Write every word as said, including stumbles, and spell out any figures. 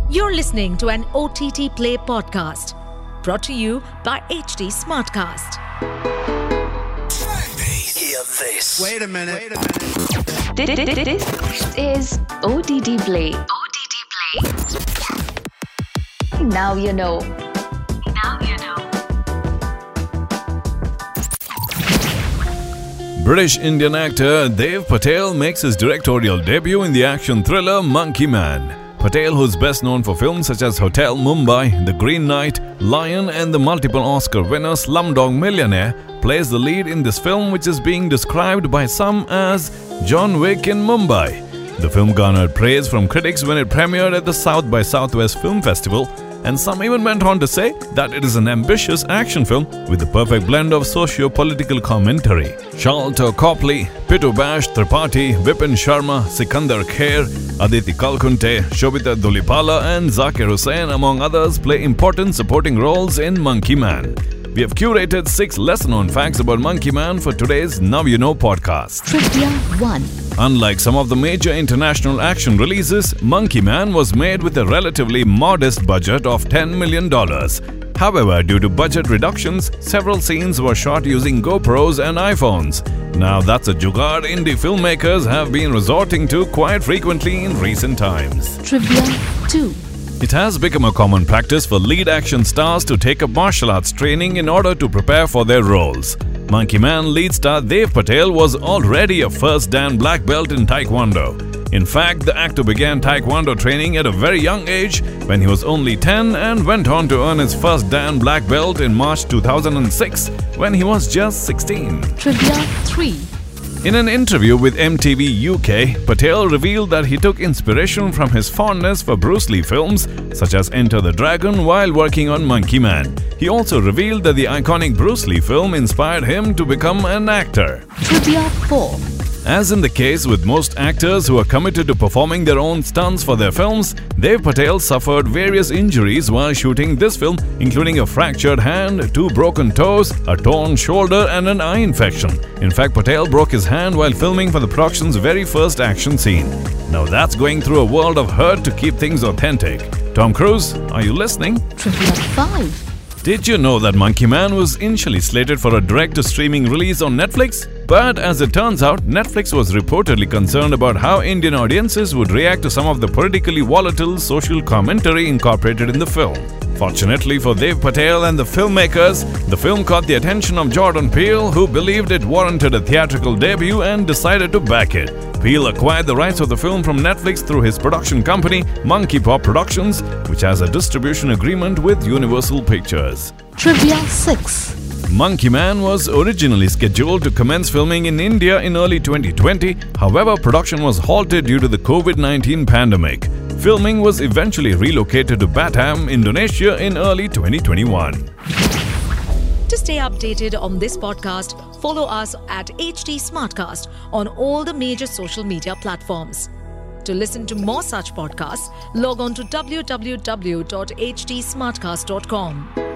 You're listening to an O T T Play podcast brought to you by H D Smartcast. Hear this. Wait a minute. Wait a minute. This is O T T Play. O T T Play. Now you know. Now you know. British-Indian actor Dev Patel makes his directorial debut in the action thriller Monkey Man. Patel, who's best known for films such as Hotel Mumbai, The Green Knight, Lion and the multiple Oscar winner Slumdog Millionaire, plays the lead in this film, which is being described by some as John Wick in Mumbai. The film garnered praise from critics when it premiered at the South by Southwest Film Festival, and some even went on to say that it is an ambitious action film with the perfect blend of socio-political commentary. Shalto Copley, Pitu Bash Tripathi, Vipin Sharma, Sikandar Kher, Aditi Kalkunte, Shobita Dulipala and Zakir Hussain, among others, play important supporting roles in Monkey Man. We have curated six lesser-known facts about Monkey Man for today's Now You Know podcast. Trivia one. Unlike some of the major international action releases, Monkey Man was made with a relatively modest budget of ten million dollars. However, due to budget reductions, several scenes were shot using GoPros and iPhones. Now that's a jugaad indie filmmakers have been resorting to quite frequently in recent times. Trivia two. It has become a common practice for lead action stars to take up martial arts training in order to prepare for their roles. Monkey Man lead star Dev Patel was already a first Dan black belt in Taekwondo. In fact, the actor began Taekwondo training at a very young age when he was only ten and went on to earn his first Dan black belt in March two thousand six when he was just sixteen. Trivia three. In an interview with M T V U K, Patel revealed that he took inspiration from his fondness for Bruce Lee films such as Enter the Dragon while working on Monkey Man. He also revealed that the iconic Bruce Lee film inspired him to become an actor. Trivia four. As in the case with most actors who are committed to performing their own stunts for their films, Dev Patel suffered various injuries while shooting this film, including a fractured hand, two broken toes, a torn shoulder and an eye infection. In fact, Patel broke his hand while filming for the production's very first action scene. Now that's going through a world of hurt to keep things authentic. Tom Cruise, are you listening? Trivia five. Did you know that Monkey Man was initially slated for a direct-to-streaming release on Netflix? But as it turns out, Netflix was reportedly concerned about how Indian audiences would react to some of the politically volatile social commentary incorporated in the film. Fortunately for Dev Patel and the filmmakers, the film caught the attention of Jordan Peele, who believed it warranted a theatrical debut and decided to back it. Peele acquired the rights of the film from Netflix through his production company, Monkey Paw Productions, which has a distribution agreement with Universal Pictures. Trivia six. Monkey Man was originally scheduled to commence filming in India in early twenty twenty. However, production was halted due to the COVID nineteen pandemic. Filming was eventually relocated to Batam, Indonesia in early twenty twenty-one. To stay updated on this podcast, follow us at H D Smartcast on all the major social media platforms. To listen to more such podcasts, log on to w w w dot h d smartcast dot com.